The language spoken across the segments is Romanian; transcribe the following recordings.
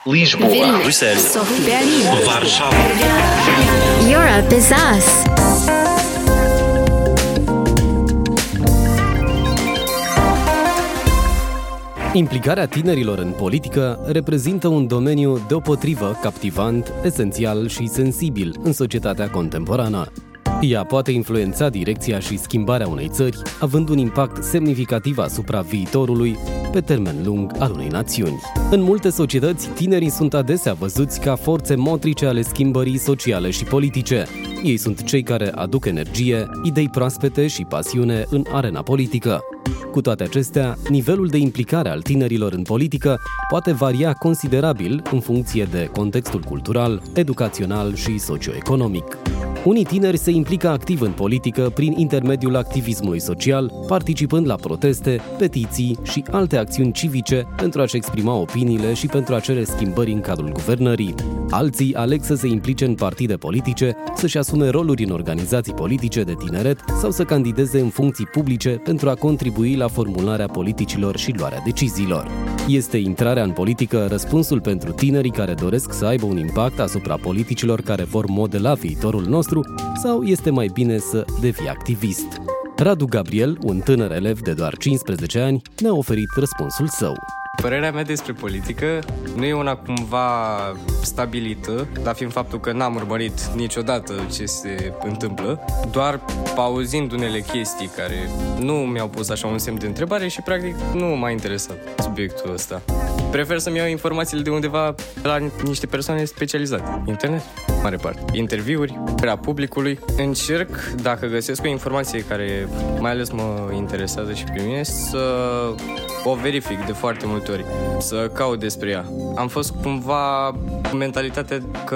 Lisboa, Vilnius, Bruxelles, Berlin, Varșova. Europe is us. Implicarea tinerilor în politică reprezintă un domeniu deopotrivă captivant, esențial și sensibil în societatea contemporană. Ea poate influența direcția și schimbarea unei țări, având un impact semnificativ asupra viitorului pe termen lung al unei națiuni. În multe societăți, tinerii sunt adesea văzuți ca forțe motrice ale schimbării sociale și politice. Ei sunt cei care aduc energie, idei proaspete și pasiune în arena politică. Cu toate acestea, nivelul de implicare al tinerilor în politică poate varia considerabil în funcție de contextul cultural, educațional și socioeconomic. Unii tineri se implică activ în politică prin intermediul activismului social, participând la proteste, petiții și alte acțiuni civice pentru a-și exprima opiniile și pentru a cere schimbări în cadrul guvernării. Alții aleg să se implice în partide politice, să-și asume roluri în organizații politice de tineret sau să candideze în funcții publice pentru a contribui la formularea politicilor și luarea deciziilor. Este intrarea în politică răspunsul pentru tinerii care doresc să aibă un impact asupra politicilor care vor modela viitorul nostru sau este mai bine să devii activist? Radu Gabriel, un tânăr elev de doar 15 ani, ne-a oferit răspunsul său. Părerea mea despre politică nu e una cumva stabilită, dar fiind faptul că n-am urmărit niciodată ce se întâmplă, doar pauzind unele chestii care nu mi-au pus așa un semn de întrebare și practic nu m-a interesat subiectul ăsta. Prefer să-mi iau informațiile de undeva la niște persoane specializate. Internet, mare parte. Interviuri, prea publicului. Încerc, dacă găsesc o informație care mai ales mă interesează și pe mine, să o verific de foarte multe ori, să caut despre ea. Am fost cumva cu mentalitatea că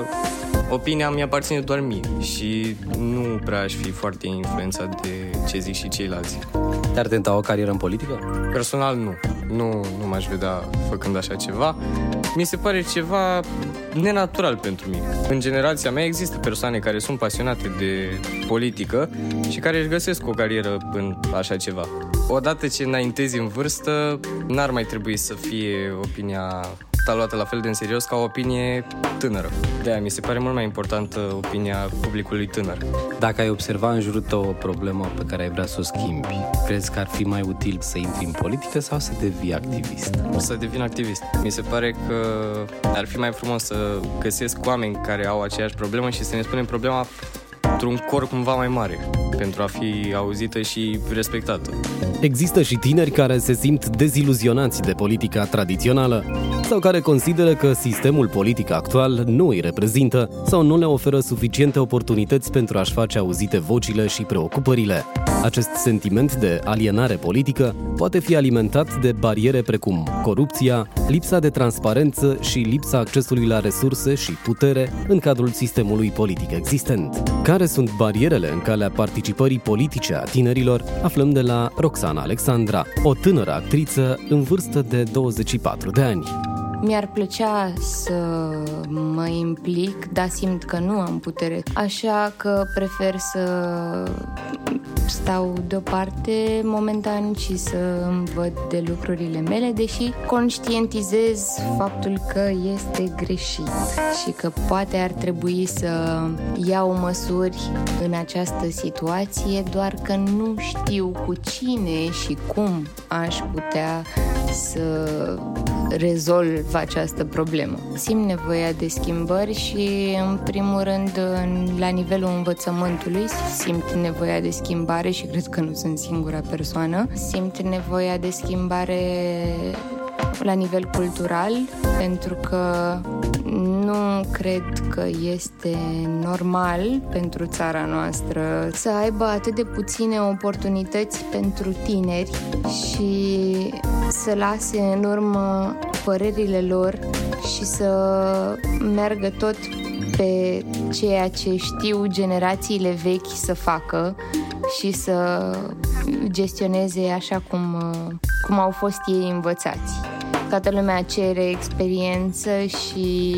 opinia mi aparține doar mie și nu prea aș fi foarte influențat de ce zic și ceilalți. Te-ar tenta o carieră în politică? Personal nu m-aș vedea făcând așa ceva. Mi se pare ceva nenatural pentru mine. În generația mea există persoane care sunt pasionate de politică și care își găsesc o carieră în așa ceva. Odată ce înaintezi în vârstă, n-ar mai trebui să fie opinia luată la fel de în serios ca o opinie tânără. De-aia mi se pare mult mai importantă opinia publicului tânăr. Dacă ai observa în jurul tău o problemă pe care ai vrea să o schimbi, crezi că ar fi mai util să intri în politică sau să devii activist? Să devin activist. Mi se pare că ar fi mai frumos să găsesc oameni care au aceeași problemă și să ne spunem problema într-un cor cumva mai mare, pentru a fi auzită și respectată. Există și tineri care se simt deziluzionați de politica tradițională sau care consideră că sistemul politic actual nu îi reprezintă sau nu le oferă suficiente oportunități pentru a-și face auzite vocile și preocupările. Acest sentiment de alienare politică poate fi alimentat de bariere precum corupția, lipsa de transparență și lipsa accesului la resurse și putere în cadrul sistemului politic existent. Care sunt barierele în calea participării politice a tinerilor? Aflăm de la Roxana Alexandra, o tânără actriță în vârstă de 24 de ani. Mi-ar plăcea să mă implic, dar simt că nu am putere. Așa că prefer să stau deoparte momentan și să îmi văd de lucrurile mele, deși conștientizez faptul că este greșit și că poate ar trebui să iau măsuri în această situație, doar că nu știu cu cine și cum aș putea să rezolv această problemă. Simt nevoia de schimbări și, în primul rând, la nivelul învățământului simt nevoia de schimbare și cred că nu sunt singura persoană. Simt nevoia de schimbare la nivel cultural, pentru că nu cred că este normal pentru țara noastră să aibă atât de puține oportunități pentru tineri și să lase în urmă părerile lor și să meargă tot pe ceea ce știu generațiile vechi să facă și să gestioneze așa cum au fost ei învățați. Toată lumea cere experiență și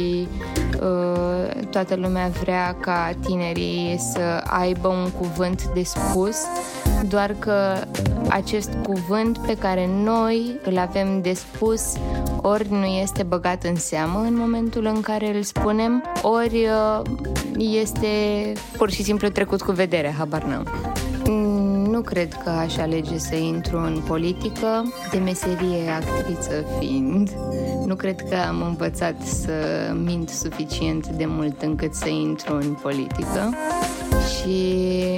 toată lumea vrea ca tinerii să aibă un cuvânt de spus doar că acest cuvânt pe care noi îl avem de spus ori nu este băgat în seamă în momentul în care îl spunem, ori este pur și simplu trecut cu vedere, habar n-am. Nu cred că aș alege să intru în politică, de meserie actriță fiind. Nu cred că am învățat să mint suficient de mult încât să intru în politică și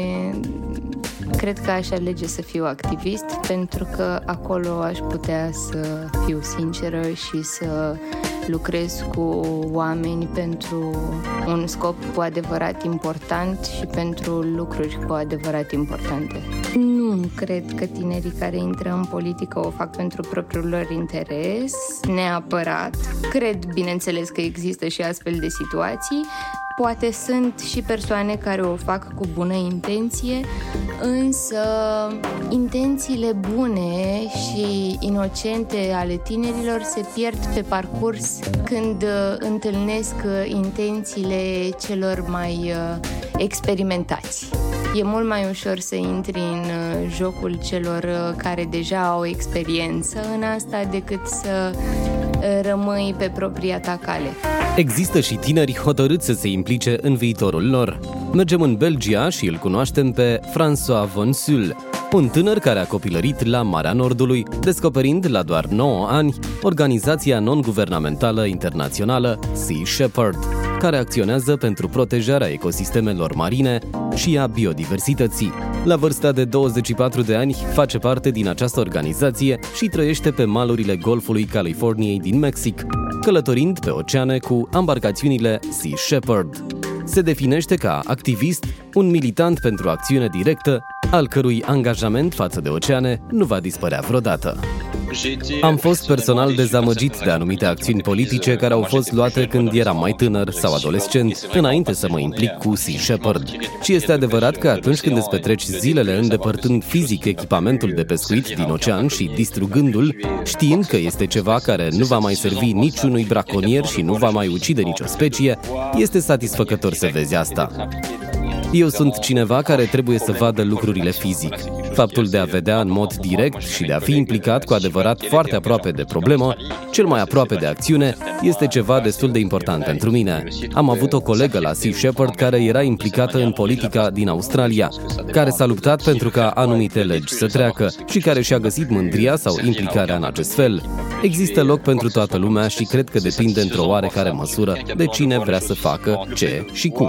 cred că aș alege să fiu activist, pentru că acolo aș putea să fiu sinceră și să lucrez cu oameni pentru un scop cu adevărat important și pentru lucruri cu adevărat importante. Nu cred că tinerii care intră în politică o fac pentru propriul lor interes, neapărat. Cred, bineînțeles, că există și astfel de situații. Poate sunt și persoane care o fac cu bună intenție, însă intențiile bune și inocente ale tinerilor se pierd pe parcurs când întâlnesc intențiile celor mai experimentați. E mult mai ușor să intri în jocul celor care deja au experiență în asta decât să rămâi pe propria ta cale. Există și tineri hotărâți să se implice în viitorul lor. Mergem în Belgia și îl cunoaștem pe François von Sul, un tânăr care a copilărit la Marea Nordului, descoperind la doar 9 ani organizația non-guvernamentală internațională Sea Shepherd, care acționează pentru protejarea ecosistemelor marine și a biodiversității. La vârsta de 24 de ani face parte din această organizație și trăiește pe malurile Golfului Californiei din Mexic, călătorind pe oceane cu embarcațiunile Sea Shepherd. Se definește ca activist, un militant pentru acțiune directă, al cărui angajament față de oceane nu va dispărea vreodată. Am fost personal dezamăgit de anumite acțiuni politice care au fost luate când eram mai tânăr sau adolescent, înainte să mă implic cu Sea Shepherd. Și este adevărat că atunci când îți petreci zilele îndepărtând fizic echipamentul de pescuit din ocean și distrugându-l, știind că este ceva care nu va mai servi niciunui braconier și nu va mai ucide nicio specie, este satisfăcător să vezi asta. Eu sunt cineva care trebuie să vadă lucrurile fizic. Faptul de a vedea în mod direct și de a fi implicat cu adevărat foarte aproape de problemă, cel mai aproape de acțiune, este ceva destul de important pentru mine. Am avut o colegă la Sea Shepherd care era implicată în politica din Australia, care s-a luptat pentru ca anumite legi să treacă și care și-a găsit mândria sau implicarea în acest fel. Există loc pentru toată lumea și cred că depinde într-o oarecare măsură de cine vrea să facă ce și cum.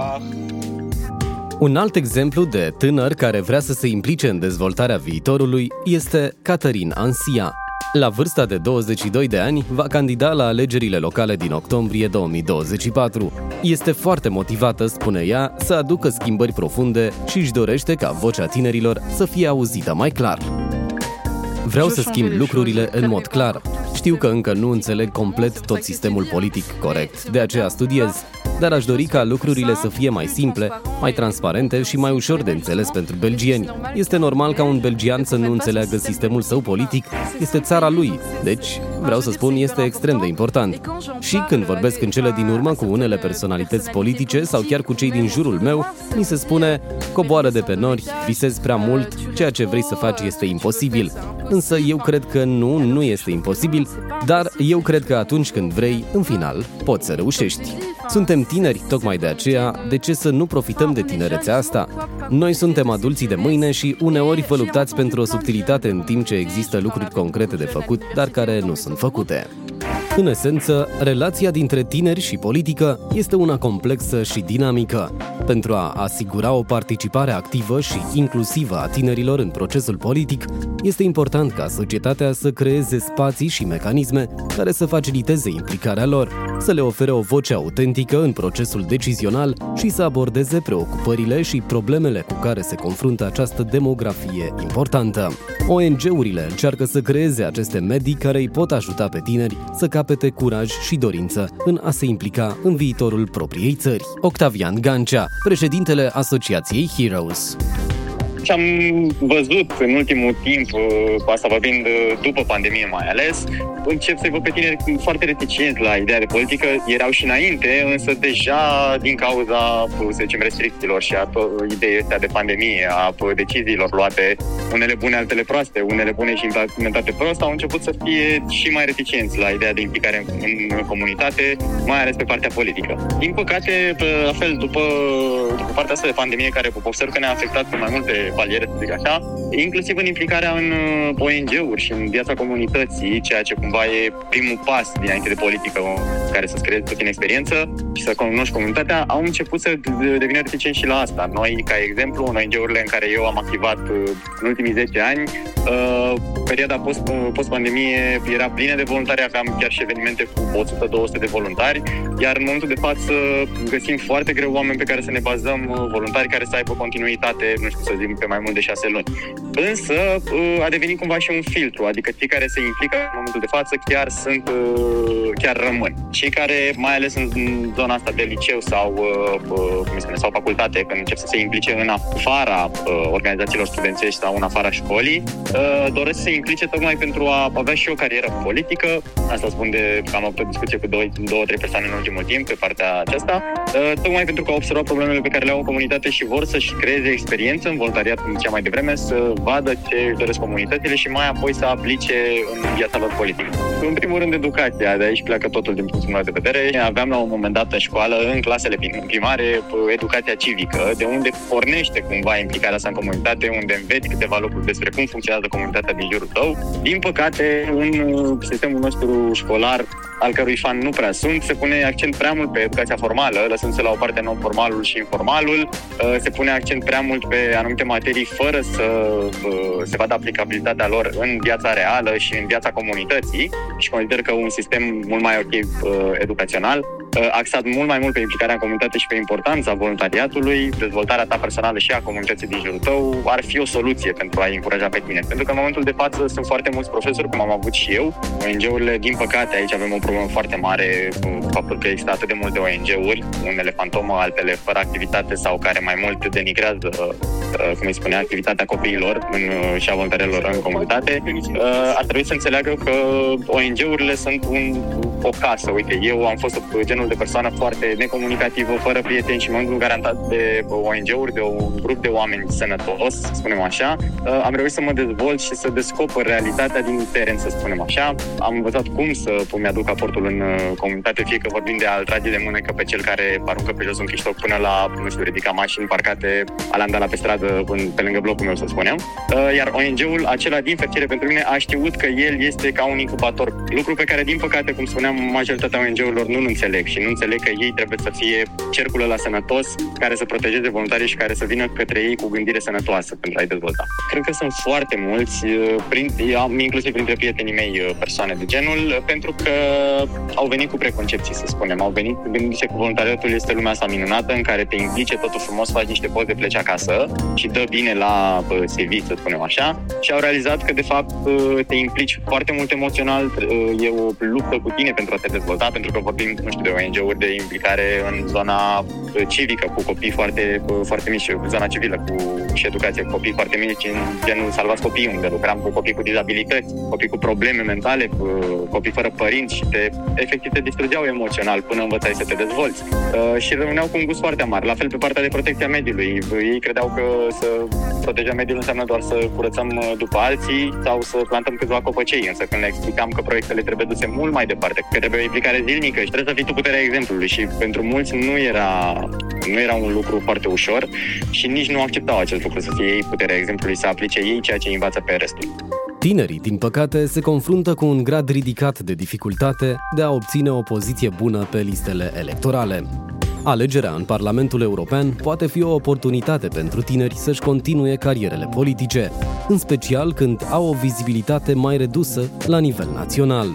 Un alt exemplu de tânăr care vrea să se implice în dezvoltarea viitorului este Catherine Ansia. La vârsta de 22 de ani, va candida la alegerile locale din octombrie 2024. Este foarte motivată, spune ea, să aducă schimbări profunde și își dorește ca vocea tinerilor să fie auzită mai clar. Vreau să schimb lucrurile în mod clar. Știu că încă nu înțeleg complet tot sistemul politic corect, de aceea studiez, dar aș dori ca lucrurile să fie mai simple, mai transparente și mai ușor de înțeles pentru belgieni. Este normal ca un belgian să nu înțeleagă sistemul său politic, este țara lui, deci, vreau să spun, este extrem de important. Și când vorbesc în cele din urmă cu unele personalități politice sau chiar cu cei din jurul meu, mi se spune: coboară de pe nori, visezi prea mult, ceea ce vrei să faci este imposibil. Însă eu cred că nu este imposibil, dar eu cred că atunci când vrei, în final, poți să reușești. Suntem tineri, tocmai de aceea, de ce să nu profităm de tinerețea asta? Noi suntem adulții de mâine și uneori vă luptați pentru o subtilitate în timp ce există lucruri concrete de făcut, dar care nu sunt făcute. În esență, relația dintre tineri și politică este una complexă și dinamică. Pentru a asigura o participare activă și inclusivă a tinerilor în procesul politic, este important ca societatea să creeze spații și mecanisme care să faciliteze implicarea lor, să le ofere o voce autentică în procesul decizional și să abordeze preocupările și problemele cu care se confruntă această demografie importantă. ONG-urile încearcă să creeze aceste medii care îi pot ajuta pe tineri să capete curaj și dorință în a se implica în viitorul propriei țări. Octavian Gancea, președintele Asociației Heroes. ce am văzut în ultimul timp, asta vorbind după pandemie mai ales, încep să-i văd pe tineri foarte reticenți la ideea de politică. Erau și înainte, însă deja din cauza, să zicem, restricțiilor și a ideii astea de pandemie, a deciziilor luate, unele bune, altele proaste, unele bune și implementate prost, au început să fie și mai reticenți la ideea de implicare în comunitate, mai ales pe partea politică. Din păcate, la fel, după partea asta de pandemie, care observ că ne-a afectat pe mai multe paliere, să zic așa, inclusiv în implicarea în ONG-uri și în viața comunității, ceea ce cumva e primul pas dinainte de politică, care să-ți creezi puțin experiență și să cunoști comunitatea, au început să devină reticenți și la asta. Noi, ca exemplu, în ONG-urile în care eu am activat în ultimii 10 ani, perioada post-pandemie era plină de voluntari, aveam chiar și evenimente cu 100-200 de voluntari, iar în momentul de față găsim foarte greu oameni pe care să ne bazăm, voluntari care să aibă continuitate, nu știu să zic, pe mai mult de 6 luni. Însă a devenit cumva și un filtru, adică cei care se implică în momentul de față chiar rămân. Cei care, mai ales în zona asta de liceu sau facultate, când încep să se implice în afara organizațiilor studențești sau în afara școlii, doresc să se implice tocmai pentru a avea și o carieră politică. Asta spun că am avut o discuție cu 2-3 persoane în ultimul timp pe partea aceasta, tocmai pentru că au observat problemele pe care le au în comunitate și vor să-și creeze experiență în voluntariat, cum zicea mai devreme, să vadă ce își doresc comunitățile și mai apoi să aplice în viața lor politică. În primul rând, educația, de aici pleacă totul din punctul meu de vedere. Aveam la un moment dat în școală, în clasele primare, educația civică, de unde pornește cumva implicarea asta în comunitate, unde înveți câteva lucruri despre cum funcționează comunitatea din jurul tău. Din păcate, în sistemul nostru școlar, al cărui fan nu prea sunt, se pune accent prea mult pe educația formală, lăsându-se la o parte non-formalul și informalul. Se pune accent prea mult pe anumite materii fără să se vadă aplicabilitatea lor în viața reală și în viața comunității și consider că un sistem mult mai educațional, axat mult mai mult pe implicarea în comunitate și pe importanța voluntariatului, dezvoltarea ta personală și a comunității din jurul tău, ar fi o soluție pentru a încuraja pe tine. Pentru că în momentul de față sunt foarte mulți profesori, cum am avut și eu. ONG-urile, din păcate, aici avem o problemă foarte mare cu faptul că există atât de multe ONG-uri, unele fantomă, altele fără activitate sau care mai mult denigrează, cum îi spunea, activitatea copiilor și a voluntarilor în comunitate. Ar trebui să înțeleagă că ONG-urile sunt o casă. Uite, eu am fost genul de persoană foarte necomunicativă, fără prieteni și în momentul garantat de ONG-uri, de un grup de oameni sănătos, să spunem așa, am reușit să mă dezvolt și să descoper realitatea din teren, să spunem așa. Am învățat cum să-mi aduc aportul în comunitate, fie că vorbim de a-l trage de mânecă pe cel care aruncă pe jos un chiștoc până la, nu știu, ridica mașini parcate, alanda la pe stradă pe lângă blocul meu, să spunem. Iar ONG-ul acela, din fericire pentru mine, a știut că el este ca un incubator. Lucru pe care, din păcate, cum spuneam, majoritatea ONG-urilor nu-l înțeleg și nu înțeleg că ei trebuie să fie cercul ăla sănătos care să protejeze voluntarii și care să vină către ei cu gândire sănătoasă pentru a-i dezvolta. Cred că sunt foarte mulți, inclusiv printre prietenii mei, persoane de genul, pentru că au venit cu preconcepții, să spunem. Au venit gândindu-se că voluntariatul este lumea asta minunată în care te implice totul frumos, faci niște poze, pleci acasă și dă bine la CV, să spunem așa, și au realizat că de fapt te implici foarte mult emoțional, e o luptă cu tine pentru a te dezvolta, pentru că vorbim, nu știu, de ONG-uri de implicare în zona civică cu copii foarte mici, zona civilă și educație cu copii foarte mici, în genul Salvați Copiii, unde lucram cu copii cu dizabilități, copii cu probleme mentale, cu copii fără părinți și efectiv te distrugeau emoțional până învățai să te dezvolți. Și rămâneau cu un gust foarte amar. La fel pe partea de protecția mediului. Ei credeau că să proteja mediul înseamnă doar să curățăm după alții sau să plantăm câțiva copăcei, însă când le explicam că proiectele trebuie duse mult mai departe, că trebuie o implicare zilnică și trebuie să fii tu puterea exemplului și pentru mulți nu era un lucru foarte ușor și nici nu acceptau acest lucru, să fie ei puterea exemplului, să aplice ei ceea ce învață pe restul. Tinerii, din păcate, se confruntă cu un grad ridicat de dificultate de a obține o poziție bună pe listele electorale. Alegerea în Parlamentul European poate fi o oportunitate pentru tineri să-și continue carierele politice, în special când au o vizibilitate mai redusă la nivel național.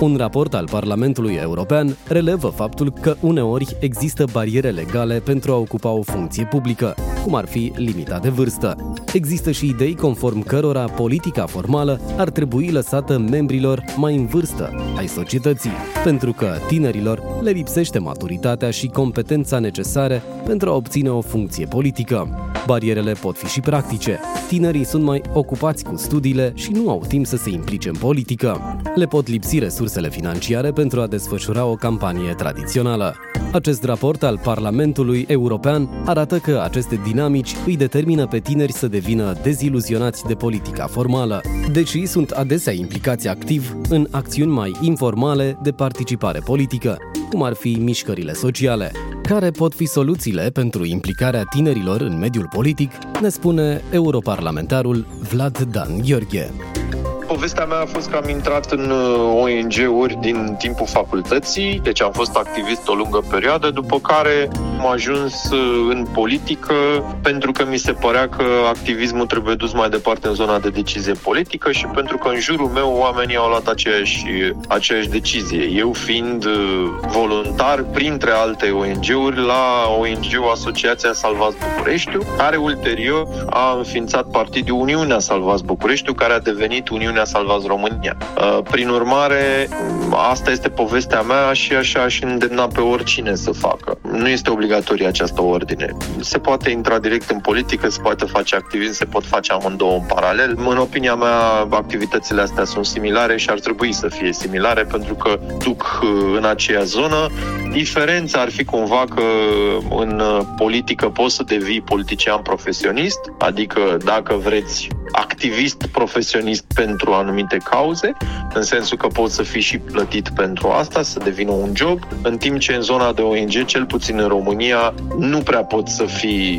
Un raport al Parlamentului European relevă faptul că uneori există bariere legale pentru a ocupa o funcție publică, cum ar fi limita de vârstă. Există și idei conform cărora politica formală ar trebui lăsată membrilor mai în vârstă ai societății, pentru că tinerilor le lipsește maturitatea și competența necesare pentru a obține o funcție politică. Barierele pot fi și practice. Tinerii sunt mai ocupați cu studiile și nu au timp să se implice în politică. Le pot lipsi resursele financiare pentru a desfășura o campanie tradițională. Acest raport al Parlamentului European arată că aceste dinamici îi determină pe tineri să devină deziluzionați de politica formală, deși sunt adesea implicați activ în acțiuni mai informale de participare politică, cum ar fi mișcările sociale. Care pot fi soluțiile pentru implicarea tinerilor în mediul politic, ne spune europarlamentarul Vlad Dan Gheorghe. Povestea mea a fost că am intrat în ONG-uri din timpul facultății, deci am fost activist o lungă perioadă, după care am ajuns în politică pentru că mi se părea că activismul trebuie dus mai departe în zona de decizie politică și pentru că în jurul meu oamenii au luat aceeași decizie. Eu fiind voluntar printre alte ONG-uri la ONG-ul Asociația Salvați Bucureștiu, care ulterior a înființat partidul Uniunea Salvați Bucureștiu, care a devenit Uniunea Salvați România. Prin urmare, asta este povestea mea și așa aș îndemna pe oricine să facă. Nu este obligatorie această ordine. Se poate intra direct în politică, se poate face activism, se pot face amândouă în paralel. În opinia mea, activitățile astea sunt similare și ar trebui să fie similare pentru că duc în aceea zonă. Diferența ar fi cumva că în politică poți să devii politician profesionist, adică dacă vreți activist profesionist pentru anumite cauze, în sensul că poți să fii și plătit pentru asta, să devină un job, în timp ce în zona de ONG, cel puțin în România, nu prea poți să fii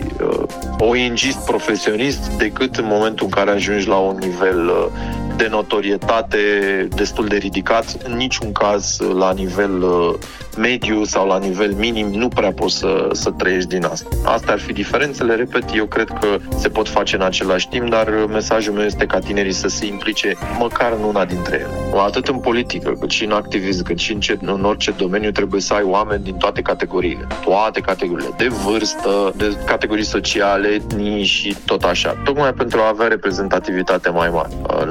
ONG-ist profesionist decât în momentul în care ajungi la un nivel de notorietate destul de ridicat, în niciun caz la nivel mediu sau la nivel minim nu prea poți să trăiești din asta. Astea ar fi diferențele, repet, eu cred că se pot face în același timp, dar mesajul meu este ca tinerii să se implice măcar în una dintre ele. Atât în politică, cât și în activism, cât și în orice domeniu trebuie să ai oameni din toate categoriile. Toate categoriile, de vârstă, de categorii sociale, etnii și tot așa. Tocmai pentru a avea reprezentativitate mai mare.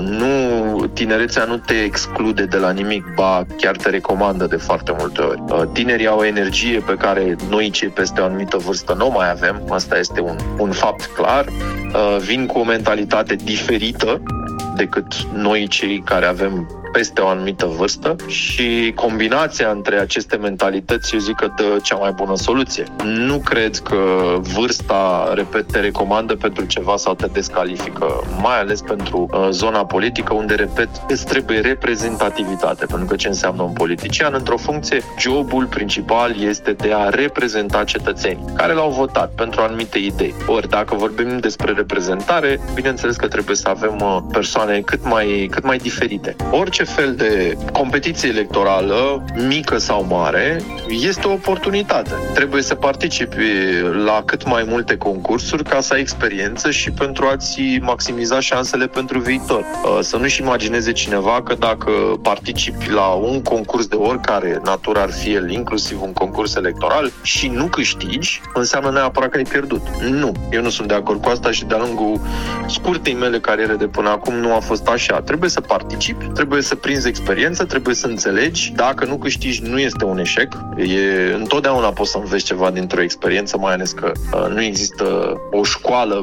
Tinerețea nu te exclude de la nimic, ba chiar te recomandă de foarte multe ori. Tinerii au o energie pe care noi cei peste o anumită vârstă nu mai avem, asta este un fapt clar. Vin cu o mentalitate diferită decât noi cei care avem peste o anumită vârstă și combinația între aceste mentalități, eu zic că dă cea mai bună soluție. Nu cred că vârsta, repet, te recomandă pentru ceva sau te descalifică, mai ales pentru zona politică, unde, repet, îți trebuie reprezentativitate, pentru că ce înseamnă un politician într-o funcție? Jobul principal este de a reprezenta cetățenii care l-au votat pentru anumite idei. Ori, dacă vorbim despre reprezentare, bineînțeles că trebuie să avem persoane cât mai diferite. Orice fel de competiție electorală, mică sau mare, este o oportunitate. Trebuie să participi la cât mai multe concursuri ca să ai experiență și pentru a-ți maximiza șansele pentru viitor. Să nu-și imagineze cineva că dacă participi la un concurs de oricare natură ar fi el, inclusiv un concurs electoral, și nu câștigi, înseamnă neapărat că ai pierdut. Nu. Eu nu sunt de acord cu asta și de-a lungul scurtei mele cariere de până acum nu a fost așa. Trebuie să participi, trebuie să prinzi experiență, trebuie să înțelegi. Dacă nu câștigi, nu este un eșec. Întotdeauna poți să înveți ceva dintr-o experiență, mai ales că nu există o școală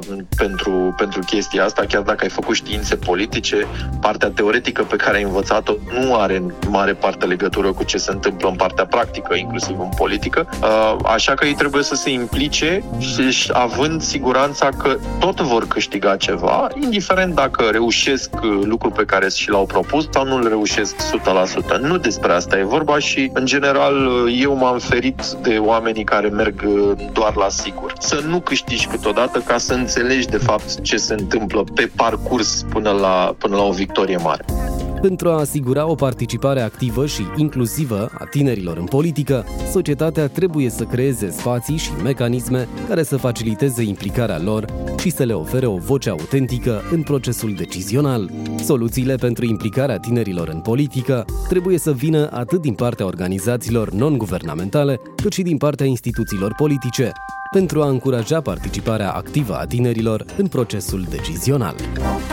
pentru chestia asta, chiar dacă ai făcut științe politice, partea teoretică pe care ai învățat-o nu are în mare parte legătură cu ce se întâmplă în partea practică, inclusiv în politică. Așa că ei trebuie să se implice și având siguranța că tot vor câștiga ceva, indiferent dacă reușesc lucrul pe care și l-au propus sau nu îl reușesc 100%. Nu despre asta e vorba și, în general, eu m-am ferit de oamenii care merg doar la sigur. Să nu câștigi câteodată ca să înțelegi, de fapt, ce se întâmplă pe parcurs până la o victorie mare. Pentru a asigura o participare activă și inclusivă a tinerilor în politică, societatea trebuie să creeze spații și mecanisme care să faciliteze implicarea lor și să le ofere o voce autentică în procesul decizional. Soluțiile pentru implicarea tinerilor în politică trebuie să vină atât din partea organizațiilor non-guvernamentale, cât și din partea instituțiilor politice, pentru a încuraja participarea activă a tinerilor în procesul decizional.